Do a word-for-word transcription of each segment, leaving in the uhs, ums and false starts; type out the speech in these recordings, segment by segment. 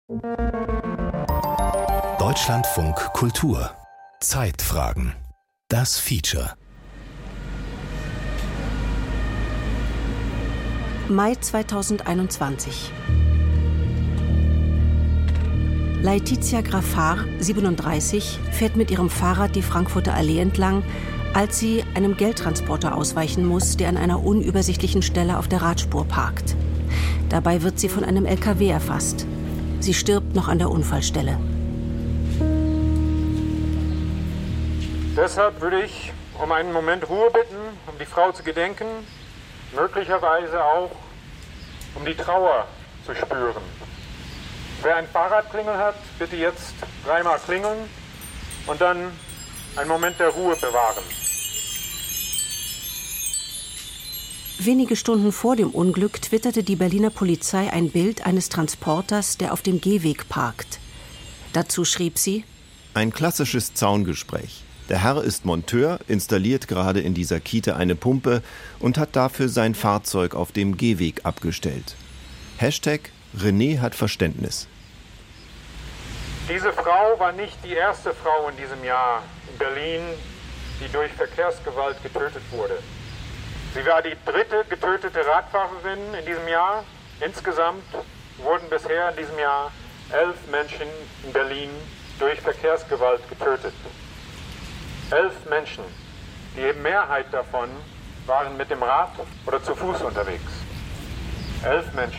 Deutschlandfunk Kultur. Zeitfragen. Das Feature. Mai zweitausendeinundzwanzig. Laetitia Graffar, siebenunddreißig, fährt mit ihrem Fahrrad die Frankfurter Allee entlang, als sie einem Geldtransporter ausweichen muss, der an einer unübersichtlichen Stelle auf der Radspur parkt. Dabei wird sie von einem L K W erfasst. Sie stirbt noch an der Unfallstelle. Deshalb würde ich um einen Moment Ruhe bitten, um die Frau zu gedenken, möglicherweise auch um die Trauer zu spüren. Wer ein Fahrradklingel hat, bitte jetzt dreimal klingeln und dann einen Moment der Ruhe bewahren. Wenige Stunden vor dem Unglück twitterte die Berliner Polizei ein Bild eines Transporters, der auf dem Gehweg parkt. Dazu schrieb sie: Ein klassisches Zaungespräch. Der Herr ist Monteur, installiert gerade in dieser Kita eine Pumpe und hat dafür sein Fahrzeug auf dem Gehweg abgestellt. Hashtag René hat Verständnis. Diese Frau war nicht die erste Frau in diesem Jahr in Berlin, die durch Verkehrsgewalt getötet wurde. Sie war die dritte getötete Radfahrerin in diesem Jahr. Insgesamt wurden bisher in diesem Jahr elf Menschen in Berlin durch Verkehrsgewalt getötet. Elf Menschen. Die Mehrheit davon waren mit dem Rad oder zu Fuß unterwegs. Elf Menschen.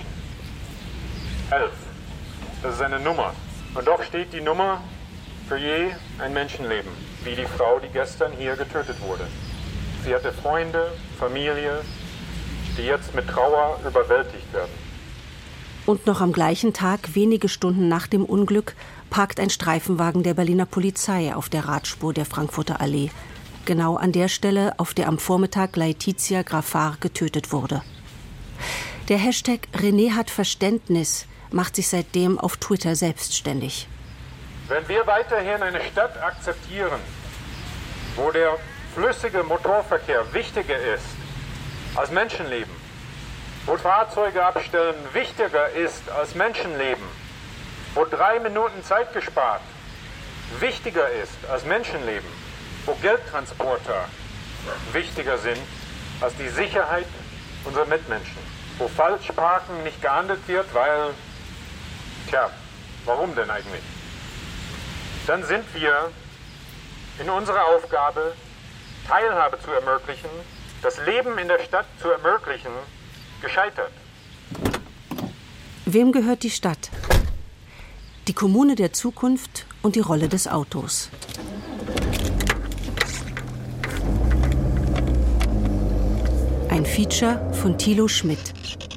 Elf. Das ist eine Nummer. Und doch steht die Nummer für je ein Menschenleben, wie die Frau, die gestern hier getötet wurde. Sie hatte Freunde, Familie, die jetzt mit Trauer überwältigt werden. Und noch am gleichen Tag, wenige Stunden nach dem Unglück, parkt ein Streifenwagen der Berliner Polizei auf der Radspur der Frankfurter Allee. Genau an der Stelle, auf der am Vormittag Laetitia Graffar getötet wurde. Der Hashtag René hat Verständnis macht sich seitdem auf Twitter selbstständig. Wenn wir weiterhin eine Stadt akzeptieren, wo der flüssige Motorverkehr wichtiger ist als Menschenleben, wo Fahrzeuge abstellen wichtiger ist als Menschenleben, wo drei Minuten Zeit gespart wichtiger ist als Menschenleben, wo Geldtransporter wichtiger sind als die Sicherheit unserer Mitmenschen, wo Falschparken nicht geahndet wird, weil, tja, warum denn eigentlich? Dann sind wir in unserer Aufgabe, Teilhabe zu ermöglichen, das Leben in der Stadt zu ermöglichen, gescheitert. Wem gehört die Stadt? Die Kommune der Zukunft und die Rolle des Autos. Ein Feature von Thilo Schmidt.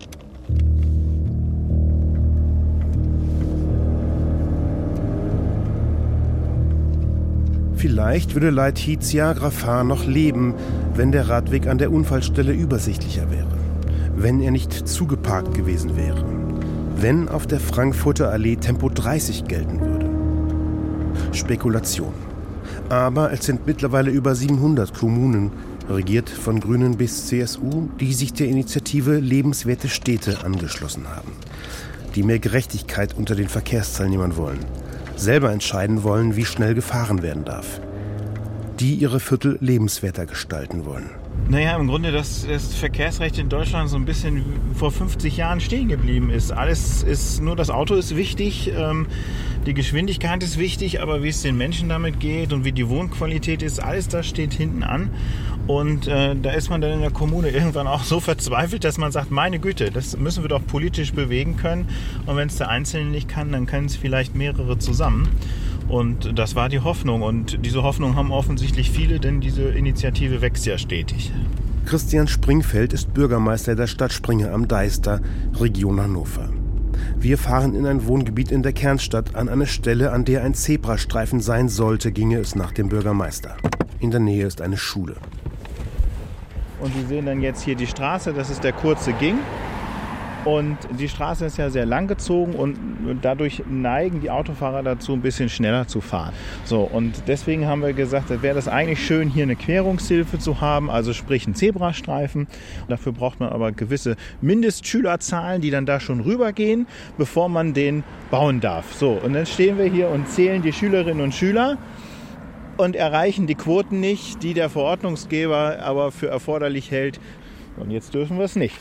Vielleicht würde Laetitia Graffar noch leben, wenn der Radweg an der Unfallstelle übersichtlicher wäre. Wenn er nicht zugeparkt gewesen wäre. Wenn auf der Frankfurter Allee Tempo dreißig gelten würde. Spekulation. Aber es sind mittlerweile über siebenhundert Kommunen, regiert von Grünen bis C S U, die sich der Initiative Lebenswerte Städte angeschlossen haben. Die mehr Gerechtigkeit unter den Verkehrsteilnehmern wollen. Selber entscheiden wollen, wie schnell gefahren werden darf. Die ihre Viertel lebenswerter gestalten wollen. Naja, im Grunde, dass das Verkehrsrecht in Deutschland so ein bisschen vor fünfzig Jahren stehen geblieben ist. Alles ist, nur das Auto ist wichtig, ähm, die Geschwindigkeit ist wichtig, aber wie es den Menschen damit geht und wie die Wohnqualität ist, alles das steht hinten an. Und äh, da ist man dann in der Kommune irgendwann auch so verzweifelt, dass man sagt, meine Güte, das müssen wir doch politisch bewegen können. Und wenn es der Einzelne nicht kann, dann können es vielleicht mehrere zusammen. Und das war die Hoffnung. Und diese Hoffnung haben offensichtlich viele, denn diese Initiative wächst ja stetig. Christian Springfeld ist Bürgermeister der Stadt Springe am Deister, Region Hannover. Wir fahren in ein Wohngebiet in der Kernstadt an eine Stelle, an der ein Zebrastreifen sein sollte, ginge es nach dem Bürgermeister. In der Nähe ist eine Schule. Und Sie sehen dann jetzt hier die Straße, das ist der kurze Ging. Und die Straße ist ja sehr lang gezogen und dadurch neigen die Autofahrer dazu, ein bisschen schneller zu fahren. So, und deswegen haben wir gesagt, wäre das eigentlich schön, hier eine Querungshilfe zu haben, also sprich einen Zebrastreifen. Dafür braucht man aber gewisse Mindestschülerzahlen, die dann da schon rübergehen, bevor man den bauen darf. So, und dann stehen wir hier und zählen die Schülerinnen und Schüler und erreichen die Quoten nicht, die der Verordnungsgeber aber für erforderlich hält. Und jetzt dürfen wir es nicht.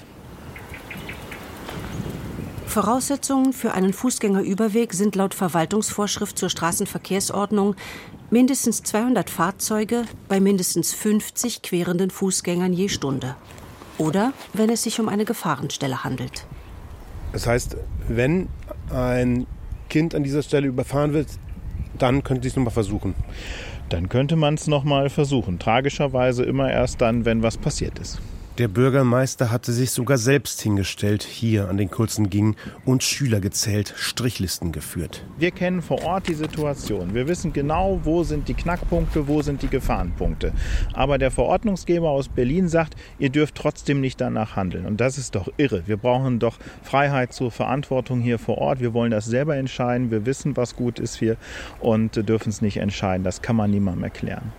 Voraussetzungen für einen Fußgängerüberweg sind laut Verwaltungsvorschrift zur Straßenverkehrsordnung mindestens zweihundert Fahrzeuge bei mindestens fünfzig querenden Fußgängern je Stunde. Oder wenn es sich um eine Gefahrenstelle handelt. Das heißt, wenn ein Kind an dieser Stelle überfahren wird, dann könnte Sie es nochmal versuchen. Dann könnte man es nochmal versuchen. Tragischerweise immer erst dann, wenn was passiert ist. Der Bürgermeister hatte sich sogar selbst hingestellt, hier an den kurzen Ging und Schüler gezählt, Strichlisten geführt. Wir kennen vor Ort die Situation. Wir wissen genau, wo sind die Knackpunkte, wo sind die Gefahrenpunkte. Aber der Verordnungsgeber aus Berlin sagt, ihr dürft trotzdem nicht danach handeln. Und das ist doch irre. Wir brauchen doch Freiheit zur Verantwortung hier vor Ort. Wir wollen das selber entscheiden. Wir wissen, was gut ist hier und dürfen es nicht entscheiden. Das kann man niemandem erklären.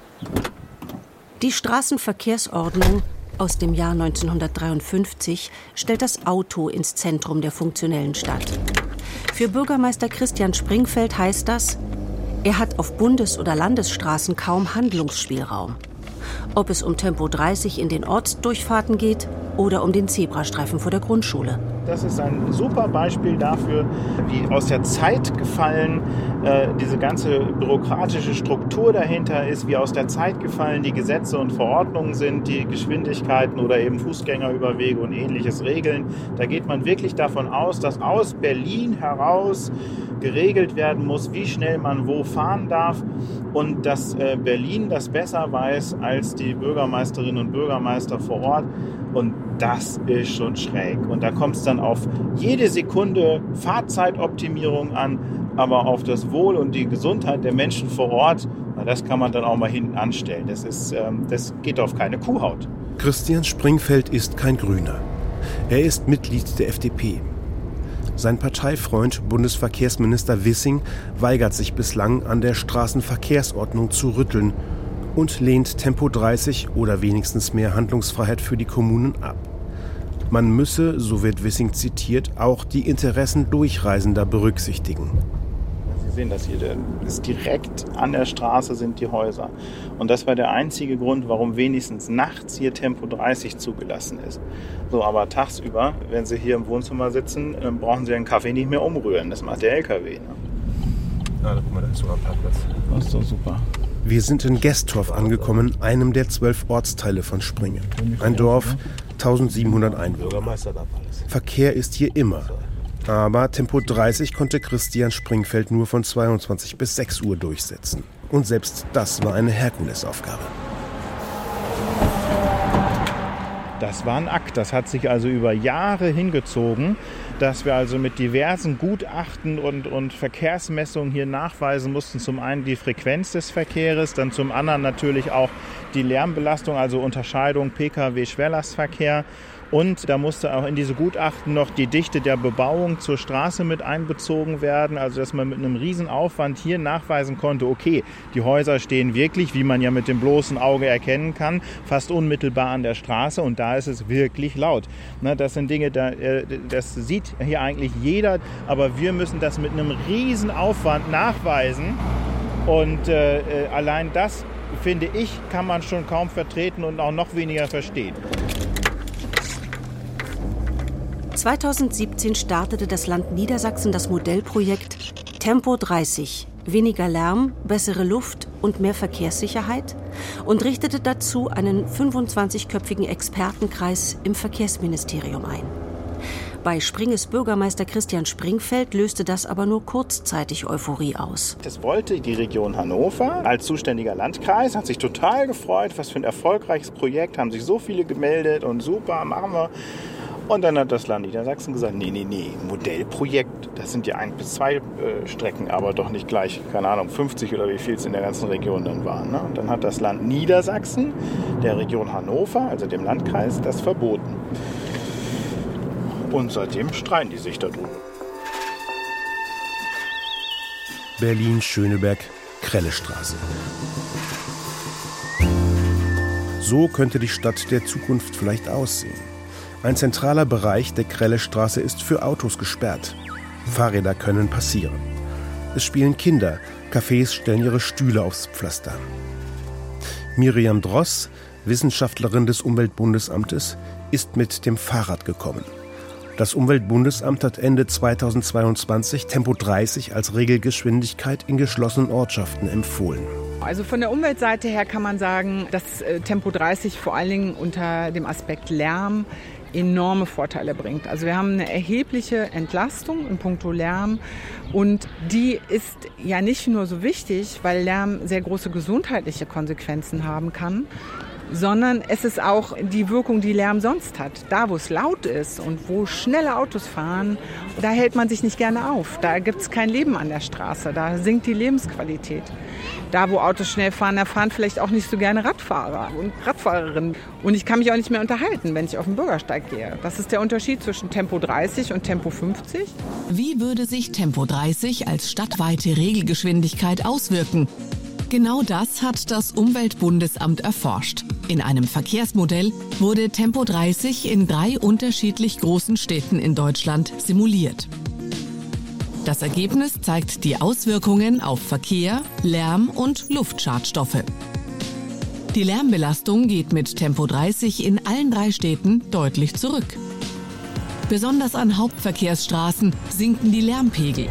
Die Straßenverkehrsordnung aus dem Jahr neunzehnhundertdreiundfünfzig stellt das Auto ins Zentrum der funktionellen Stadt. Für Bürgermeister Christian Springfeld heißt das, er hat auf Bundes- oder Landesstraßen kaum Handlungsspielraum. Ob es um Tempo dreißig in den Ortsdurchfahrten geht oder um den Zebrastreifen vor der Grundschule. Das ist ein super Beispiel dafür, wie aus der Zeit gefallen äh, diese ganze bürokratische Struktur dahinter ist, wie aus der Zeit gefallen die Gesetze und Verordnungen sind, die Geschwindigkeiten oder eben Fußgängerüberwege und ähnliches regeln. Da geht man wirklich davon aus, dass aus Berlin heraus geregelt werden muss, wie schnell man wo fahren darf und dass äh, Berlin das besser weiß als die Bürgermeisterinnen und Bürgermeister vor Ort. Und das ist schon schräg. Und da kommt es dann auf jede Sekunde Fahrzeitoptimierung an, aber auf das Wohl und die Gesundheit der Menschen vor Ort, na, das kann man dann auch mal hinten anstellen. Das ist, ähm, das geht auf keine Kuhhaut. Christian Springfeld ist kein Grüner. Er ist Mitglied der F D P. Sein Parteifreund, Bundesverkehrsminister Wissing, weigert sich bislang, an der Straßenverkehrsordnung zu rütteln und lehnt Tempo dreißig oder wenigstens mehr Handlungsfreiheit für die Kommunen ab. Man müsse, so wird Wissing zitiert, auch die Interessen Durchreisender berücksichtigen. Sie sehen das hier, das ist direkt an der Straße sind die Häuser. Und das war der einzige Grund, warum wenigstens nachts hier Tempo dreißig zugelassen ist. So, aber tagsüber, wenn Sie hier im Wohnzimmer sitzen, dann brauchen Sie den Kaffee nicht mehr umrühren. Das macht der L K W. Ne? Ah, guck mal, da ist sogar ein Parkplatz. Das ist doch super. Wir sind in Gestorf angekommen, einem der zwölf Ortsteile von Springen. Ein Dorf, eintausendsiebenhundert Einwohner. Verkehr ist hier immer. Aber Tempo dreißig konnte Christian Springfeld nur von zweiundzwanzig bis sechs Uhr durchsetzen. Und selbst das war eine Herkulesaufgabe. Das war ein Akt. Das hat sich also über Jahre hingezogen, dass wir also mit diversen Gutachten und, und Verkehrsmessungen hier nachweisen mussten. Zum einen die Frequenz des Verkehrs, dann zum anderen natürlich auch die Lärmbelastung, also Unterscheidung P K W-Schwerlastverkehr. Und da musste auch in diese Gutachten noch die Dichte der Bebauung zur Straße mit einbezogen werden. Also dass man mit einem Riesenaufwand hier nachweisen konnte, okay, die Häuser stehen wirklich, wie man ja mit dem bloßen Auge erkennen kann, fast unmittelbar an der Straße. Und da ist es wirklich laut. Das sind Dinge, das sieht hier eigentlich jeder. Aber wir müssen das mit einem Riesenaufwand nachweisen. Und äh, allein das, finde ich, kann man schon kaum vertreten und auch noch weniger verstehen. zweitausendsiebzehn startete das Land Niedersachsen das Modellprojekt Tempo dreißig, weniger Lärm, bessere Luft und mehr Verkehrssicherheit und richtete dazu einen fünfundzwanzigköpfigen Expertenkreis im Verkehrsministerium ein. Bei Springes Bürgermeister Christian Springfeld löste das aber nur kurzzeitig Euphorie aus. Das wollte die Region Hannover als zuständiger Landkreis, hat sich total gefreut, was für ein erfolgreiches Projekt, haben sich so viele gemeldet und super, machen wir. Und dann hat das Land Niedersachsen gesagt, nee, nee, nee, Modellprojekt, das sind ja ein bis zwei äh, Strecken, aber doch nicht gleich, keine Ahnung, fünfzig oder wie viel es in der ganzen Region dann waren. Ne? Und dann hat das Land Niedersachsen der Region Hannover, also dem Landkreis, das verboten. Und seitdem streiten die sich darum. Berlin-Schöneberg, Krellestraße. So könnte die Stadt der Zukunft vielleicht aussehen. Ein zentraler Bereich der Krellestraße ist für Autos gesperrt. Fahrräder können passieren. Es spielen Kinder, Cafés stellen ihre Stühle aufs Pflaster. Miriam Dross, Wissenschaftlerin des Umweltbundesamtes, ist mit dem Fahrrad gekommen. Das Umweltbundesamt hat Ende zweitausendzweiundzwanzig Tempo dreißig als Regelgeschwindigkeit in geschlossenen Ortschaften empfohlen. Also von der Umweltseite her kann man sagen, dass Tempo dreißig vor allen Dingen unter dem Aspekt Lärm enorme Vorteile bringt. Also wir haben eine erhebliche Entlastung in puncto Lärm und die ist ja nicht nur so wichtig, weil Lärm sehr große gesundheitliche Konsequenzen haben kann, sondern es ist auch die Wirkung, die Lärm sonst hat. Da, wo es laut ist und wo schnelle Autos fahren, da hält man sich nicht gerne auf. Da gibt es kein Leben an der Straße, da sinkt die Lebensqualität. Da, wo Autos schnell fahren, da fahren vielleicht auch nicht so gerne Radfahrer und Radfahrerinnen. Und ich kann mich auch nicht mehr unterhalten, wenn ich auf den Bürgersteig gehe. Das ist der Unterschied zwischen Tempo dreißig und Tempo fünfzig. Wie würde sich Tempo dreißig als stadtweite Regelgeschwindigkeit auswirken? Genau das hat das Umweltbundesamt erforscht. In einem Verkehrsmodell wurde Tempo dreißig in drei unterschiedlich großen Städten in Deutschland simuliert. Das Ergebnis zeigt die Auswirkungen auf Verkehr, Lärm und Luftschadstoffe. Die Lärmbelastung geht mit Tempo dreißig in allen drei Städten deutlich zurück. Besonders an Hauptverkehrsstraßen sinken die Lärmpegel.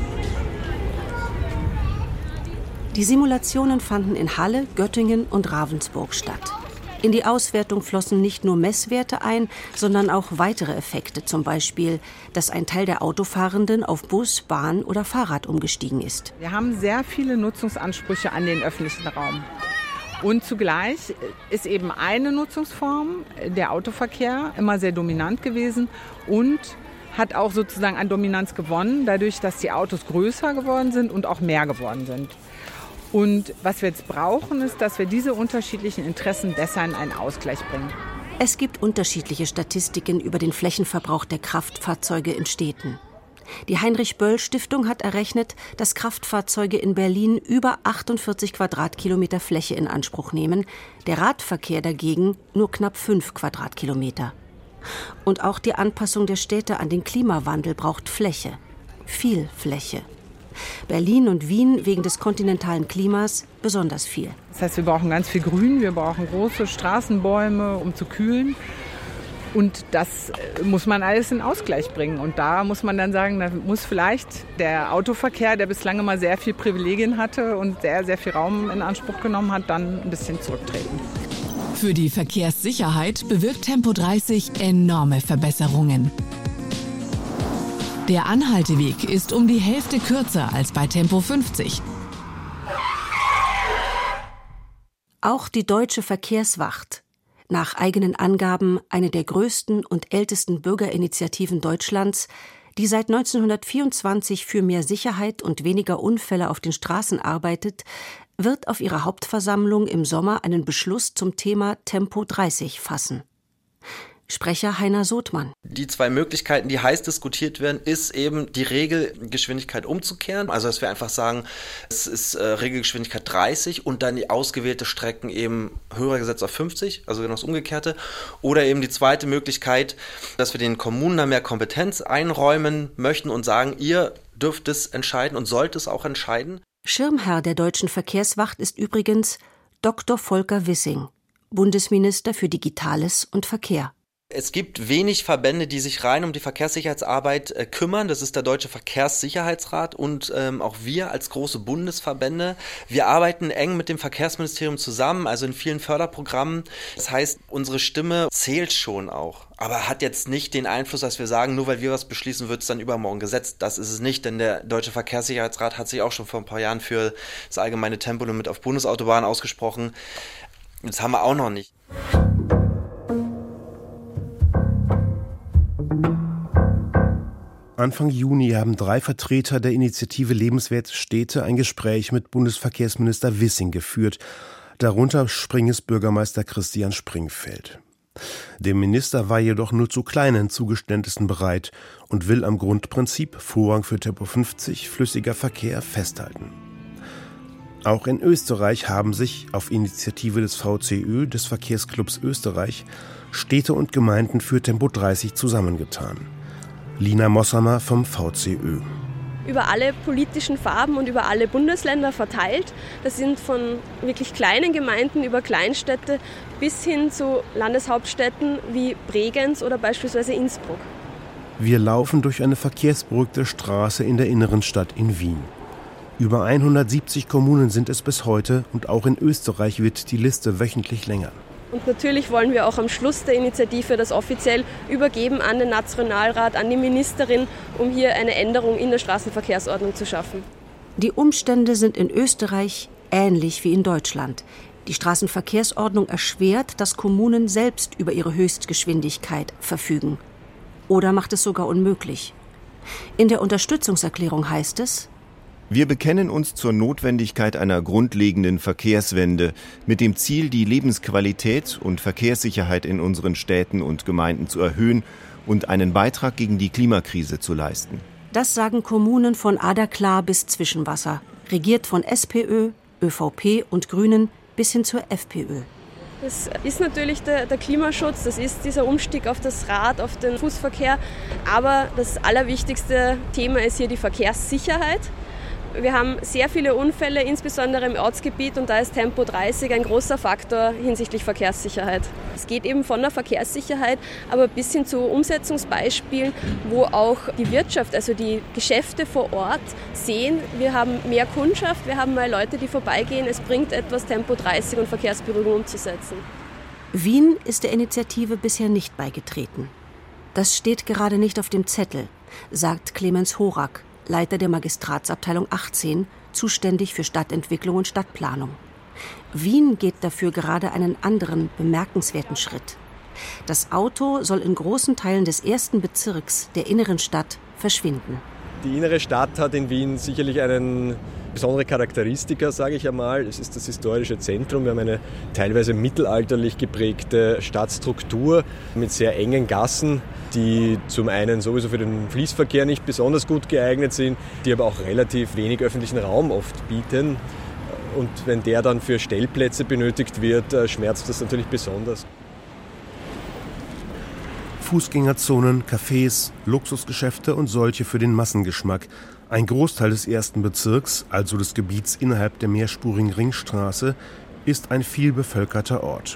Die Simulationen fanden in Halle, Göttingen und Ravensburg statt. In die Auswertung flossen nicht nur Messwerte ein, sondern auch weitere Effekte, zum Beispiel, dass ein Teil der Autofahrenden auf Bus, Bahn oder Fahrrad umgestiegen ist. Wir haben sehr viele Nutzungsansprüche an den öffentlichen Raum. Und zugleich ist eben eine Nutzungsform, der Autoverkehr, immer sehr dominant gewesen und hat auch sozusagen an Dominanz gewonnen, dadurch, dass die Autos größer geworden sind und auch mehr geworden sind. Und was wir jetzt brauchen, ist, dass wir diese unterschiedlichen Interessen besser in einen Ausgleich bringen. Es gibt unterschiedliche Statistiken über den Flächenverbrauch der Kraftfahrzeuge in Städten. Die Heinrich-Böll-Stiftung hat errechnet, dass Kraftfahrzeuge in Berlin über achtundvierzig Quadratkilometer Fläche in Anspruch nehmen, der Radverkehr dagegen nur knapp fünf Quadratkilometer. Und auch die Anpassung der Städte an den Klimawandel braucht Fläche. Viel Fläche. Berlin und Wien wegen des kontinentalen Klimas besonders viel. Das heißt, wir brauchen ganz viel Grün, wir brauchen große Straßenbäume, um zu kühlen. Und das muss man alles in Ausgleich bringen. Und da muss man dann sagen, da muss vielleicht der Autoverkehr, der bislang immer sehr viel Privilegien hatte und sehr, sehr viel Raum in Anspruch genommen hat, dann ein bisschen zurücktreten. Für die Verkehrssicherheit bewirkt Tempo dreißig enorme Verbesserungen. Der Anhalteweg ist um die Hälfte kürzer als bei Tempo fünfzig. Auch die Deutsche Verkehrswacht, nach eigenen Angaben eine der größten und ältesten Bürgerinitiativen Deutschlands, die seit neunzehnhundertvierundzwanzig für mehr Sicherheit und weniger Unfälle auf den Straßen arbeitet, wird auf ihrer Hauptversammlung im Sommer einen Beschluss zum Thema Tempo dreißig fassen. Sprecher Heiner Sothmann. Die zwei Möglichkeiten, die heiß diskutiert werden, ist eben die Regelgeschwindigkeit umzukehren. Also dass wir einfach sagen, es ist äh, Regelgeschwindigkeit dreißig und dann die ausgewählte Strecken eben höher gesetzt auf fünfzig, also genau das Umgekehrte. Oder eben die zweite Möglichkeit, dass wir den Kommunen da mehr Kompetenz einräumen möchten und sagen, ihr dürft es entscheiden und sollt es auch entscheiden. Schirmherr der Deutschen Verkehrswacht ist übrigens Doktor Volker Wissing, Bundesminister für Digitales und Verkehr. Es gibt wenig Verbände, die sich rein um die Verkehrssicherheitsarbeit äh, kümmern. Das ist der Deutsche Verkehrssicherheitsrat und ähm, auch wir als große Bundesverbände. Wir arbeiten eng mit dem Verkehrsministerium zusammen, also in vielen Förderprogrammen. Das heißt, unsere Stimme zählt schon auch, aber hat jetzt nicht den Einfluss, dass wir sagen, nur weil wir was beschließen, wird es dann übermorgen gesetzt. Das ist es nicht, denn der Deutsche Verkehrssicherheitsrat hat sich auch schon vor ein paar Jahren für das allgemeine Tempolimit auf Bundesautobahnen ausgesprochen. Das haben wir auch noch nicht. Anfang Juni haben drei Vertreter der Initiative Lebenswerte Städte ein Gespräch mit Bundesverkehrsminister Wissing geführt, darunter Springes Bürgermeister Christian Springfeld. Der Minister war jedoch nur zu kleinen Zugeständnissen bereit und will am Grundprinzip Vorrang für Tempo fünfzig flüssiger Verkehr festhalten. Auch in Österreich haben sich auf Initiative des V C Ö, des Verkehrsclubs Österreich, Städte und Gemeinden für Tempo dreißig zusammengetan. Lina Mossamer vom V C Ö. Über alle politischen Farben und über alle Bundesländer verteilt. Das sind von wirklich kleinen Gemeinden über Kleinstädte bis hin zu Landeshauptstädten wie Bregenz oder beispielsweise Innsbruck. Wir laufen durch eine verkehrsberuhigte Straße in der inneren Stadt in Wien. Über hundertsiebzig Kommunen sind es bis heute und auch in Österreich wird die Liste wöchentlich länger. Und natürlich wollen wir auch am Schluss der Initiative das offiziell übergeben an den Nationalrat, an die Ministerin, um hier eine Änderung in der Straßenverkehrsordnung zu schaffen. Die Umstände sind in Österreich ähnlich wie in Deutschland. Die Straßenverkehrsordnung erschwert, dass Kommunen selbst über ihre Höchstgeschwindigkeit verfügen. Oder macht es sogar unmöglich. In der Unterstützungserklärung heißt es: Wir bekennen uns zur Notwendigkeit einer grundlegenden Verkehrswende mit dem Ziel, die Lebensqualität und Verkehrssicherheit in unseren Städten und Gemeinden zu erhöhen und einen Beitrag gegen die Klimakrise zu leisten. Das sagen Kommunen von Aderklar bis Zwischenwasser, regiert von SPÖ, ÖVP und Grünen bis hin zur FPÖ. Das ist natürlich der, der Klimaschutz, das ist dieser Umstieg auf das Rad, auf den Fußverkehr. Aber das allerwichtigste Thema ist hier die Verkehrssicherheit. Wir haben sehr viele Unfälle, insbesondere im Ortsgebiet, und da ist Tempo dreißig ein großer Faktor hinsichtlich Verkehrssicherheit. Es geht eben von der Verkehrssicherheit, aber bis hin zu Umsetzungsbeispielen, wo auch die Wirtschaft, also die Geschäfte vor Ort sehen, wir haben mehr Kundschaft, wir haben mehr Leute, die vorbeigehen, es bringt etwas, Tempo dreißig und Verkehrsberuhigung umzusetzen. Wien ist der Initiative bisher nicht beigetreten. Das steht gerade nicht auf dem Zettel, sagt Clemens Horak, Leiter der Magistratsabteilung achtzehn, zuständig für Stadtentwicklung und Stadtplanung. Wien geht dafür gerade einen anderen, bemerkenswerten Schritt. Das Auto soll in großen Teilen des ersten Bezirks der inneren Stadt verschwinden. Die innere Stadt hat in Wien sicherlich einen besondere Charakteristika, sage ich einmal. Es ist das historische Zentrum. Wir haben eine teilweise mittelalterlich geprägte Stadtstruktur mit sehr engen Gassen, die zum einen sowieso für den Fließverkehr nicht besonders gut geeignet sind, die aber auch relativ wenig öffentlichen Raum oft bieten. Und wenn der dann für Stellplätze benötigt wird, schmerzt das natürlich besonders. Fußgängerzonen, Cafés, Luxusgeschäfte und solche für den Massengeschmack. Ein Großteil des ersten Bezirks, also des Gebiets innerhalb der mehrspurigen Ringstraße, ist ein vielbevölkerter Ort.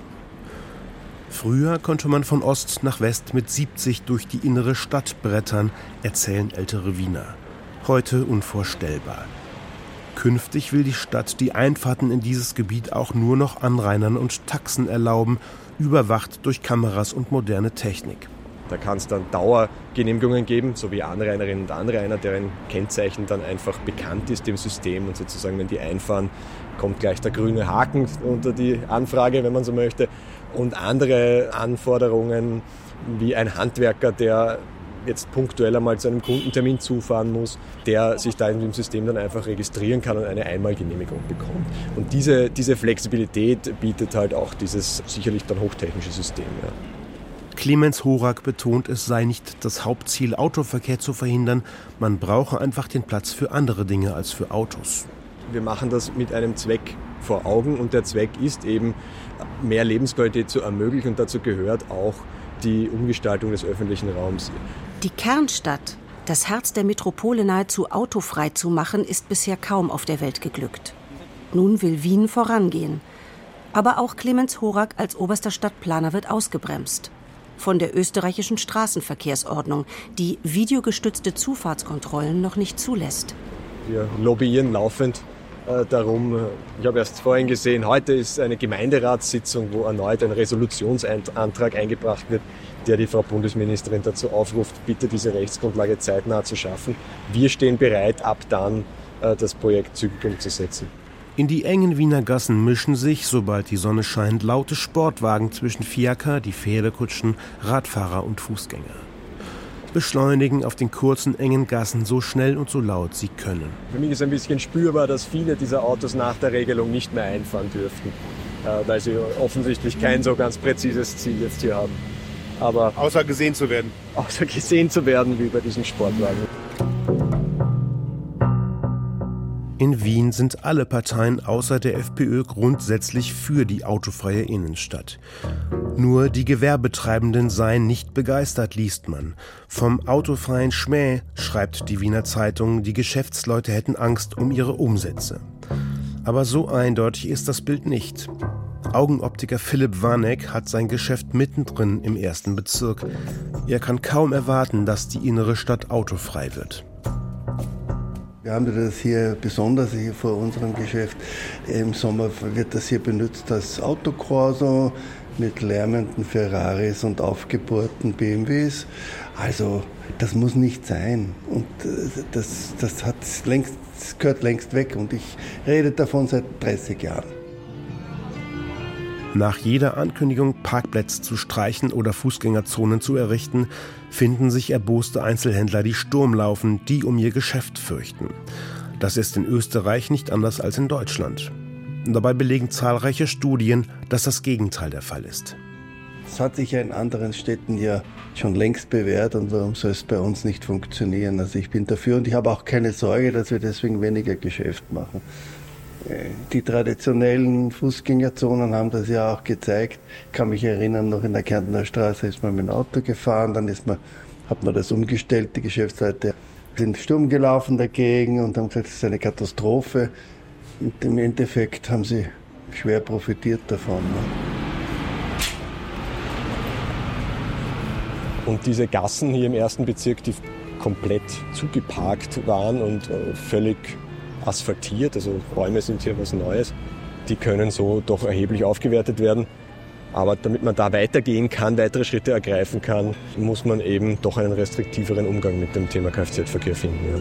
Früher konnte man von Ost nach West mit siebzig durch die innere Stadt brettern, erzählen ältere Wiener. Heute unvorstellbar. Künftig will die Stadt die Einfahrten in dieses Gebiet auch nur noch Anrainern und Taxen erlauben, überwacht durch Kameras und moderne Technik. Da kann es dann Dauergenehmigungen geben, so wie Anrainerinnen und Anrainer, deren Kennzeichen dann einfach bekannt ist dem System. Und sozusagen, wenn die einfahren, kommt gleich der grüne Haken unter die Anfrage, wenn man so möchte. Und andere Anforderungen, wie ein Handwerker, der jetzt punktuell einmal zu einem Kundentermin zufahren muss, der sich da in dem System dann einfach registrieren kann und eine Einmalgenehmigung bekommt. Und diese, diese Flexibilität bietet halt auch dieses sicherlich dann hochtechnische System. Ja. Clemens Horak betont, es sei nicht das Hauptziel, Autoverkehr zu verhindern. Man brauche einfach den Platz für andere Dinge als für Autos. Wir machen das mit einem Zweck vor Augen und der Zweck ist eben, mehr Lebensqualität zu ermöglichen und dazu gehört auch die Umgestaltung des öffentlichen Raums. Die Kernstadt, das Herz der Metropole nahezu autofrei zu machen, ist bisher kaum auf der Welt geglückt. Nun will Wien vorangehen. Aber auch Clemens Horak als oberster Stadtplaner wird ausgebremst. Von der österreichischen Straßenverkehrsordnung, die videogestützte Zufahrtskontrollen noch nicht zulässt. Wir lobbyieren laufend äh, darum. Ich habe erst vorhin gesehen, heute ist eine Gemeinderatssitzung, wo erneut ein Resolutionsantrag eingebracht wird, der die Frau Bundesministerin dazu aufruft, bitte diese Rechtsgrundlage zeitnah zu schaffen. Wir stehen bereit, ab dann äh, das Projekt zügig umzusetzen. In die engen Wiener Gassen mischen sich, sobald die Sonne scheint, laute Sportwagen zwischen Fiaker, die Pferdekutschen, Radfahrer und Fußgänger. Beschleunigen auf den kurzen, engen Gassen so schnell und so laut sie können. Für mich ist ein bisschen spürbar, dass viele dieser Autos nach der Regelung nicht mehr einfahren dürften. weil sie offensichtlich kein so ganz präzises Ziel jetzt hier haben. Aber außer gesehen zu werden. Außer gesehen zu werden, wie bei diesem Sportwagen. In Wien sind alle Parteien außer der FPÖ grundsätzlich für die autofreie Innenstadt. Nur die Gewerbetreibenden seien nicht begeistert, liest man. Vom autofreien Schmäh, schreibt die Wiener Zeitung, die Geschäftsleute hätten Angst um ihre Umsätze. Aber so eindeutig ist das Bild nicht. Augenoptiker Philipp Warneck hat sein Geschäft mittendrin im ersten Bezirk. Er kann kaum erwarten, dass die innere Stadt autofrei wird. Wir haben das hier besonders hier vor unserem Geschäft. Im Sommer wird das hier benutzt als Autokorso mit lärmenden Ferraris und aufgebohrten B M Ws. Also das muss nicht sein. Und das, das, hat längst, das gehört längst weg. Und ich rede davon seit dreißig Jahren. Nach jeder Ankündigung, Parkplätze zu streichen oder Fußgängerzonen zu errichten, finden sich erboste Einzelhändler, die Sturm laufen, die um ihr Geschäft fürchten. Das ist in Österreich nicht anders als in Deutschland. Und dabei belegen zahlreiche Studien, dass das Gegenteil der Fall ist. Es hat sich ja in anderen Städten ja schon längst bewährt und warum soll es bei uns nicht funktionieren? Also ich bin dafür und ich habe auch keine Sorge, dass wir deswegen weniger Geschäft machen. Die traditionellen Fußgängerzonen haben das ja auch gezeigt. Ich kann mich erinnern, noch in der Kärntner Straße ist man mit dem Auto gefahren, dann ist man, hat man das umgestellt. Die Geschäftsleute sind Sturm gelaufen dagegen und haben gesagt, es ist eine Katastrophe. Und im Endeffekt haben sie schwer profitiert davon. Und diese Gassen hier im ersten Bezirk, die komplett zugeparkt waren und völlig asphaltiert, also Räume sind hier was Neues, die können so doch erheblich aufgewertet werden. Aber damit man da weitergehen kann, weitere Schritte ergreifen kann, muss man eben doch einen restriktiveren Umgang mit dem Thema Kfz-Verkehr finden. Ja.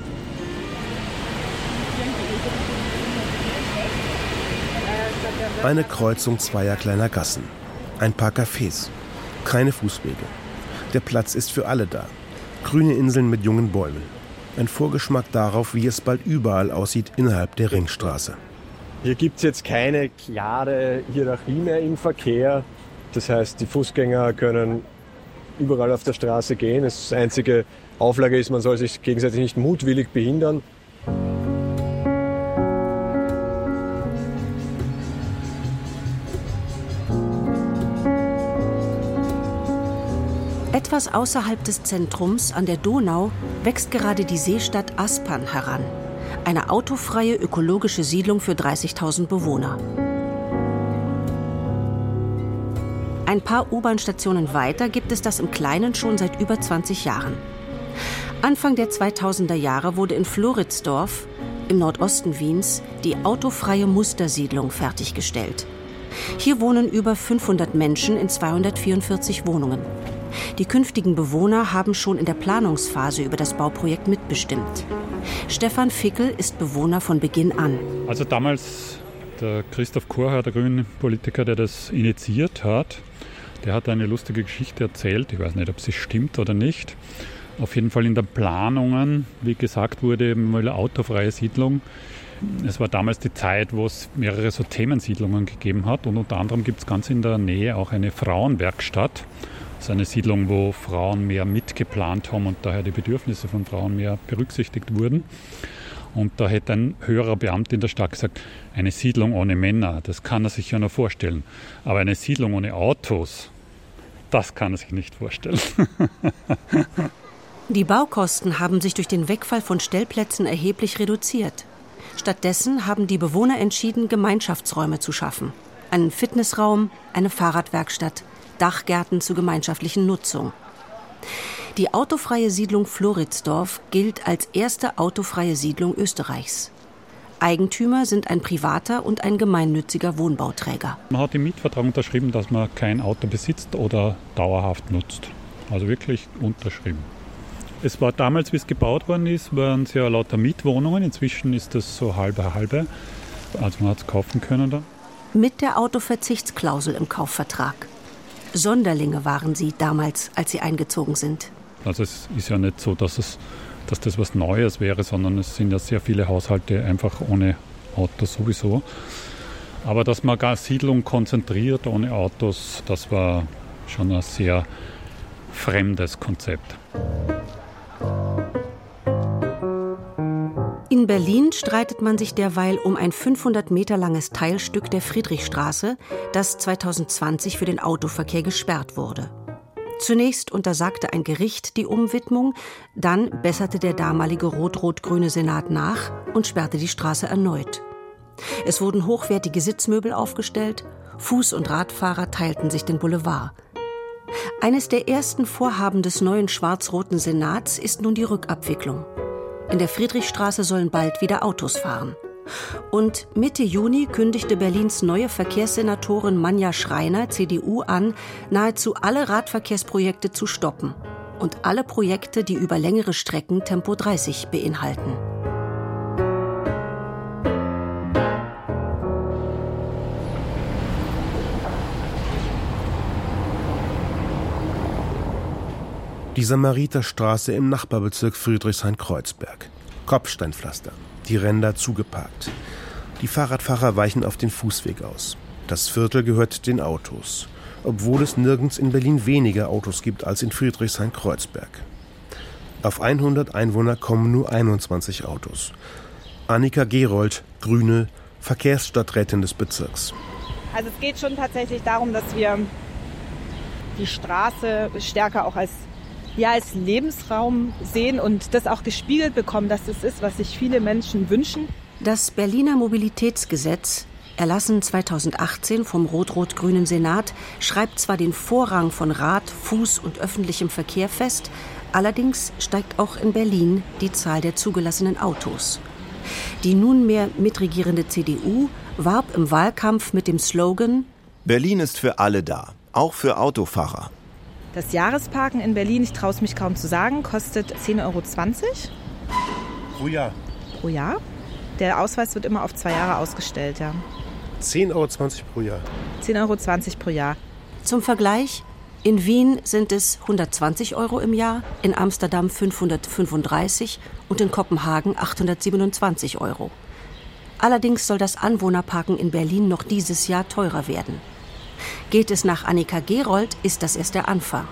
Eine Kreuzung zweier kleiner Gassen, ein paar Cafés, keine Fußwege. Der Platz ist für alle da. Grüne Inseln mit jungen Bäumen. Ein Vorgeschmack darauf, wie es bald überall aussieht innerhalb der Ringstraße. Hier gibt es jetzt keine klare Hierarchie mehr im Verkehr. Das heißt, die Fußgänger können überall auf der Straße gehen. Das einzige Auflage ist, man soll sich gegenseitig nicht mutwillig behindern. Etwas außerhalb des Zentrums an der Donau wächst gerade die Seestadt Aspern heran. Eine autofreie ökologische Siedlung für dreißigtausend Bewohner. Ein paar U-Bahn-Stationen weiter gibt es das im Kleinen schon seit über zwanzig Jahren. Anfang der zweitausender Jahre wurde in Floridsdorf, im Nordosten Wiens, die autofreie Mustersiedlung fertiggestellt. Hier wohnen über fünfhundert Menschen in zweihundertvierundvierzig Wohnungen. Die künftigen Bewohner haben schon in der Planungsphase über das Bauprojekt mitbestimmt. Stefan Fickel ist Bewohner von Beginn an. Also damals der Christoph Korher, der grüne Politiker, der das initiiert hat, der hat eine lustige Geschichte erzählt. Ich weiß nicht, ob sie stimmt oder nicht. Auf jeden Fall in der Planungen, wie gesagt wurde, eine autofreie Siedlung. Es war damals die Zeit, wo es mehrere so Themensiedlungen gegeben hat. Und unter anderem gibt es ganz in der Nähe auch eine Frauenwerkstatt. Das ist eine Siedlung, wo Frauen mehr mitgeplant haben und daher die Bedürfnisse von Frauen mehr berücksichtigt wurden. Und da hätte ein höherer Beamter in der Stadt gesagt, eine Siedlung ohne Männer, das kann er sich ja noch vorstellen. Aber eine Siedlung ohne Autos, das kann er sich nicht vorstellen. Die Baukosten haben sich durch den Wegfall von Stellplätzen erheblich reduziert. Stattdessen haben die Bewohner entschieden, Gemeinschaftsräume zu schaffen. Einen Fitnessraum, eine Fahrradwerkstatt, Dachgärten zur gemeinschaftlichen Nutzung. Die autofreie Siedlung Floridsdorf gilt als erste autofreie Siedlung Österreichs. Eigentümer sind ein privater und ein gemeinnütziger Wohnbauträger. Man hat im Mietvertrag unterschrieben, dass man kein Auto besitzt oder dauerhaft nutzt. Also wirklich unterschrieben. Es war damals, wie es gebaut worden ist, waren es ja lauter Mietwohnungen. Inzwischen ist das so halbe halbe. Also man hat es kaufen können dann. Mit der Autoverzichtsklausel im Kaufvertrag. Sonderlinge waren sie damals, als sie eingezogen sind. Also es ist ja nicht so, dass, es, dass das was Neues wäre, sondern es sind ja sehr viele Haushalte einfach ohne Auto sowieso. Aber dass man gar Siedlung konzentriert ohne Autos, das war schon ein sehr fremdes Konzept. In Berlin streitet man sich derweil um ein fünfhundert Meter langes Teilstück der Friedrichstraße, das zweitausendzwanzig für den Autoverkehr gesperrt wurde. Zunächst untersagte ein Gericht die Umwidmung, dann besserte der damalige rot-rot-grüne Senat nach und sperrte die Straße erneut. Es wurden hochwertige Sitzmöbel aufgestellt, Fuß- und Radfahrer teilten sich den Boulevard. Eines der ersten Vorhaben des neuen schwarz-roten Senats ist nun die Rückabwicklung. In der Friedrichstraße sollen bald wieder Autos fahren. Und Mitte Juni kündigte Berlins neue Verkehrssenatorin Manja Schreiner, C D U, an, nahezu alle Radverkehrsprojekte zu stoppen. Und alle Projekte, die über längere Strecken Tempo dreißig beinhalten. Die Samariterstraße im Nachbarbezirk Friedrichshain-Kreuzberg. Kopfsteinpflaster, die Ränder zugeparkt. Die Fahrradfahrer weichen auf den Fußweg aus. Das Viertel gehört den Autos, obwohl es nirgends in Berlin weniger Autos gibt als in Friedrichshain-Kreuzberg. Auf hundert Einwohner kommen nur einundzwanzig Autos. Annika Gerold, Grüne, Verkehrsstadträtin des Bezirks. Also es geht schon tatsächlich darum, dass wir die Straße stärker auch als ja, als Lebensraum sehen und das auch gespiegelt bekommen, dass das ist, was sich viele Menschen wünschen. Das Berliner Mobilitätsgesetz, erlassen zweitausendachtzehn vom rot-rot-grünen Senat, schreibt zwar den Vorrang von Rad-, Fuß- und öffentlichem Verkehr fest, allerdings steigt auch in Berlin die Zahl der zugelassenen Autos. Die nunmehr mitregierende C D U warb im Wahlkampf mit dem Slogan: Berlin ist für alle da, auch für Autofahrer. Das Jahresparken in Berlin, ich traue es mich kaum zu sagen, kostet zehn Euro zwanzig. Pro Jahr? Pro Jahr. Der Ausweis wird immer auf zwei Jahre ausgestellt, ja. zehn Euro zwanzig pro Jahr? zehn Euro zwanzig pro Jahr. Zum Vergleich, in Wien sind es hundertzwanzig Euro im Jahr, in Amsterdam fünfhundertfünfunddreißig und in Kopenhagen achthundertsiebenundzwanzig Euro. Allerdings soll das Anwohnerparken in Berlin noch dieses Jahr teurer werden. Geht es nach Annika Gerold, ist das erst der Anfang.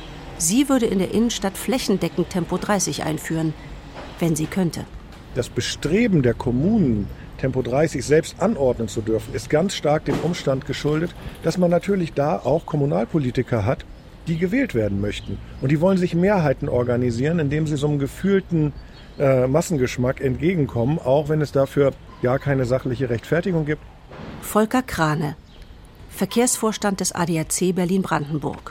Sie würde in der Innenstadt flächendeckend Tempo dreißig einführen, wenn sie könnte. Das Bestreben der Kommunen, Tempo dreißig selbst anordnen zu dürfen, ist ganz stark dem Umstand geschuldet, dass man natürlich da auch Kommunalpolitiker hat, die gewählt werden möchten. Und die wollen sich Mehrheiten organisieren, indem sie so einem gefühlten äh, Massengeschmack entgegenkommen, auch wenn es dafür ja keine sachliche Rechtfertigung gibt. Volker Krane, Verkehrsvorstand des A D A C Berlin-Brandenburg.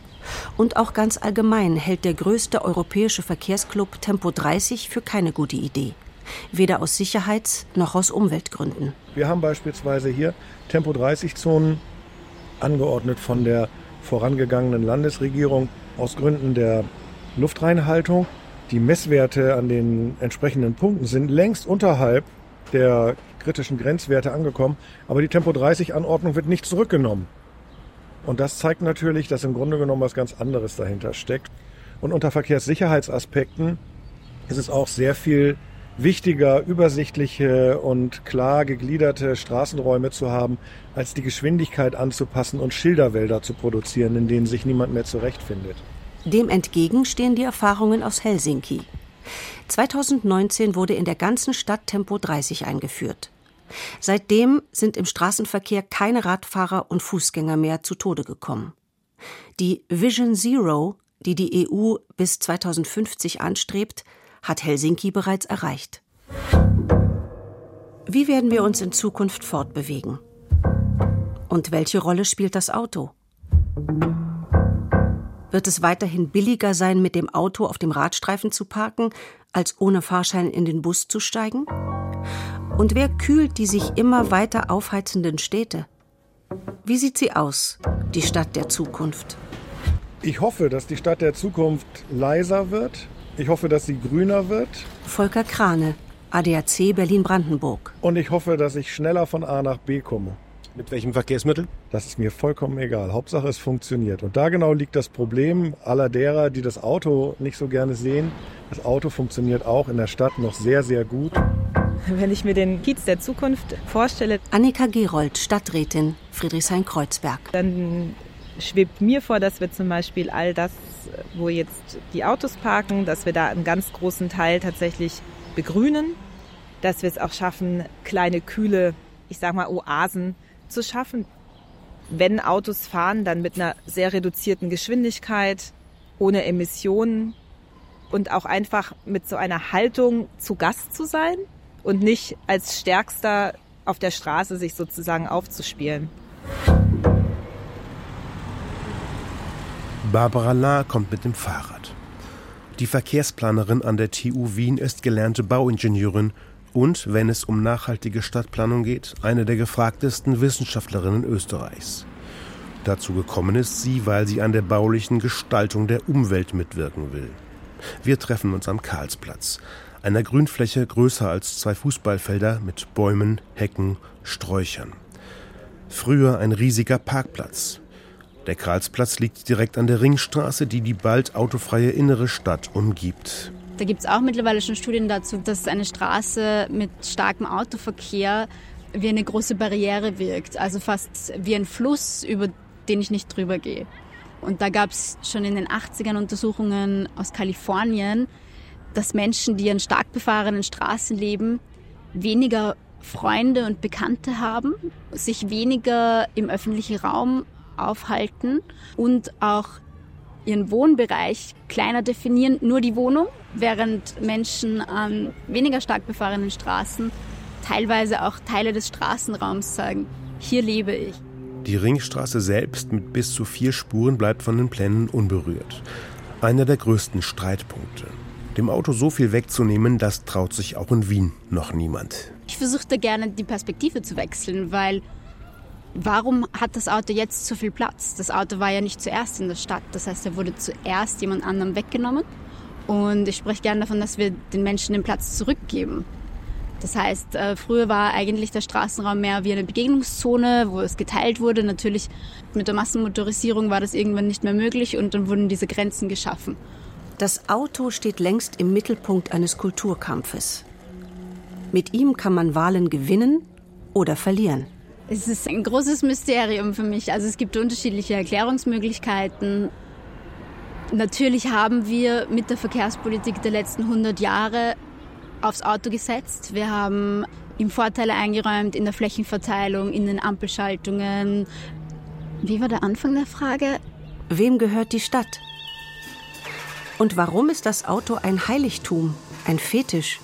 Und auch ganz allgemein hält der größte europäische Verkehrsclub Tempo dreißig für keine gute Idee. Weder aus Sicherheits- noch aus Umweltgründen. Wir haben beispielsweise hier Tempo dreißig Zonen angeordnet von der vorangegangenen Landesregierung aus Gründen der Luftreinhaltung. Die Messwerte an den entsprechenden Punkten sind längst unterhalb der kritischen Grenzwerte angekommen, aber die Tempo dreißig Anordnung wird nicht zurückgenommen. Und das zeigt natürlich, dass im Grunde genommen was ganz anderes dahinter steckt. Und unter Verkehrssicherheitsaspekten ist es auch sehr viel wichtiger, übersichtliche und klar gegliederte Straßenräume zu haben, als die Geschwindigkeit anzupassen und Schilderwälder zu produzieren, in denen sich niemand mehr zurechtfindet. Dem entgegen stehen die Erfahrungen aus Helsinki. zweitausendneunzehn wurde in der ganzen Stadt Tempo dreißig eingeführt. Seitdem sind im Straßenverkehr keine Radfahrer und Fußgänger mehr zu Tode gekommen. Die Vision Zero, die die E U bis zweitausendfünfzig anstrebt, hat Helsinki bereits erreicht. Wie werden wir uns in Zukunft fortbewegen? Und welche Rolle spielt das Auto? Wird es weiterhin billiger sein, mit dem Auto auf dem Radstreifen zu parken, als ohne Fahrschein in den Bus zu steigen? Und wer kühlt die sich immer weiter aufheizenden Städte? Wie sieht sie aus, die Stadt der Zukunft? Ich hoffe, dass die Stadt der Zukunft leiser wird. Ich hoffe, dass sie grüner wird. Volker Krane, A D A C Berlin-Brandenburg. Und ich hoffe, dass ich schneller von A nach B komme. Mit welchem Verkehrsmittel? Das ist mir vollkommen egal. Hauptsache, es funktioniert. Und da genau liegt das Problem aller derer, die das Auto nicht so gerne sehen. Das Auto funktioniert auch in der Stadt noch sehr, sehr gut. Wenn ich mir den Kiez der Zukunft vorstelle. Annika Gerold, Stadträtin, Friedrichshain-Kreuzberg. Dann schwebt mir vor, dass wir zum Beispiel all das, wo jetzt die Autos parken, dass wir da einen ganz großen Teil tatsächlich begrünen, dass wir es auch schaffen, kleine, kühle, ich sag mal, Oasen zu schaffen. Wenn Autos fahren, dann mit einer sehr reduzierten Geschwindigkeit, ohne Emissionen und auch einfach mit so einer Haltung zu Gast zu sein und nicht als Stärkster auf der Straße sich sozusagen aufzuspielen. Barbara Lahr kommt mit dem Fahrrad. Die Verkehrsplanerin an der T U Wien ist gelernte Bauingenieurin und, wenn es um nachhaltige Stadtplanung geht, eine der gefragtesten Wissenschaftlerinnen Österreichs. Dazu gekommen ist sie, weil sie an der baulichen Gestaltung der Umwelt mitwirken will. Wir treffen uns am Karlsplatz, einer Grünfläche größer als zwei Fußballfelder mit Bäumen, Hecken, Sträuchern. Früher ein riesiger Parkplatz. Der Karlsplatz liegt direkt an der Ringstraße, die die bald autofreie innere Stadt umgibt. Da gibt es auch mittlerweile schon Studien dazu, dass eine Straße mit starkem Autoverkehr wie eine große Barriere wirkt. Also fast wie ein Fluss, über den ich nicht drüber gehe. Und da gab es schon in den achtzigern Untersuchungen aus Kalifornien, dass Menschen, die an stark befahrenen Straßen leben, weniger Freunde und Bekannte haben, sich weniger im öffentlichen Raum aufhalten und auch ihren Wohnbereich kleiner definieren, nur die Wohnung, während Menschen an weniger stark befahrenen Straßen teilweise auch Teile des Straßenraums sagen, hier lebe ich. Die Ringstraße selbst mit bis zu vier Spuren bleibt von den Plänen unberührt. Einer der größten Streitpunkte. Dem Auto so viel wegzunehmen, das traut sich auch in Wien noch niemand. Ich versuchte gerne die Perspektive zu wechseln, weil warum hat das Auto jetzt so viel Platz? Das Auto war ja nicht zuerst in der Stadt. Das heißt, er wurde zuerst jemand anderem weggenommen. Und ich spreche gerne davon, dass wir den Menschen den Platz zurückgeben. Das heißt, äh, früher war eigentlich der Straßenraum mehr wie eine Begegnungszone, wo es geteilt wurde. Natürlich mit der Massenmotorisierung war das irgendwann nicht mehr möglich und dann wurden diese Grenzen geschaffen. Das Auto steht längst im Mittelpunkt eines Kulturkampfes. Mit ihm kann man Wahlen gewinnen oder verlieren. Es ist ein großes Mysterium für mich. Also es gibt unterschiedliche Erklärungsmöglichkeiten. Natürlich haben wir mit der Verkehrspolitik der letzten hundert Jahre aufs Auto gesetzt. Wir haben ihm Vorteile eingeräumt in der Flächenverteilung, in den Ampelschaltungen. Wie war der Anfang der Frage? Wem gehört die Stadt? Und warum ist das Auto ein Heiligtum, ein Fetisch?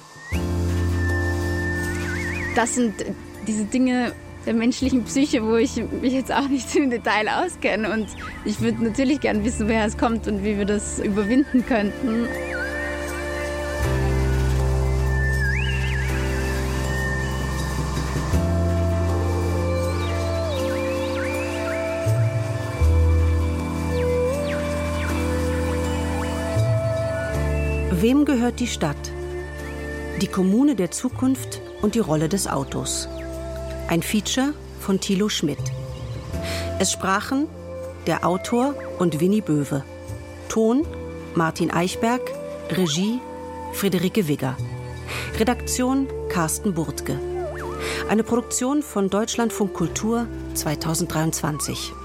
Das sind diese Dinge der menschlichen Psyche, wo ich mich jetzt auch nicht im Detail auskenne. Und ich würde natürlich gern wissen, woher es kommt und wie wir das überwinden könnten. Wem gehört die Stadt? Die Kommune der Zukunft und die Rolle des Autos. Ein Feature von Thilo Schmidt. Es sprachen der Autor und Winnie Böwe. Ton Martin Eichberg, Regie Friederike Wigger. Redaktion Carsten Burtke. Eine Produktion von Deutschlandfunk Kultur zweitausenddreiundzwanzig.